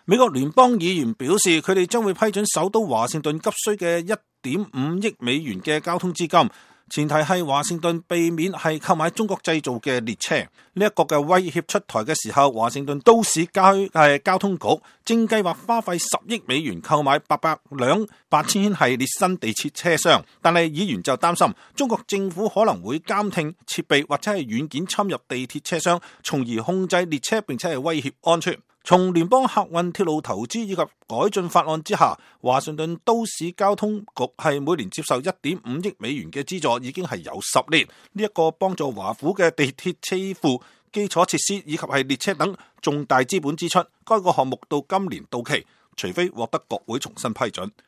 美國聯邦議員表示，佢哋將會批准首都華盛頓急需嘅1.5億美元嘅交通資金，前提係華盛頓避免係購買中國製造嘅列車。呢一個嘅威脅出台嘅時候，華盛頓都市交通局正計劃花費10億美元購買800輛8000系列新地鐵車廂，但係議員就擔心中國政府可能會監聽設備或者係軟件侵入地鐵車廂，從而控制列車並且係威脅安全。從聯邦客運鐵路投資以及改進法案之下，華盛頓都市交通局係每年接受1.5億美元嘅資助，已經係有10年。呢一個幫助華府嘅地鐵支付基礎設施以及係列車等重大資本支出。該個項目到今年到期，除非獲得國會重新批准。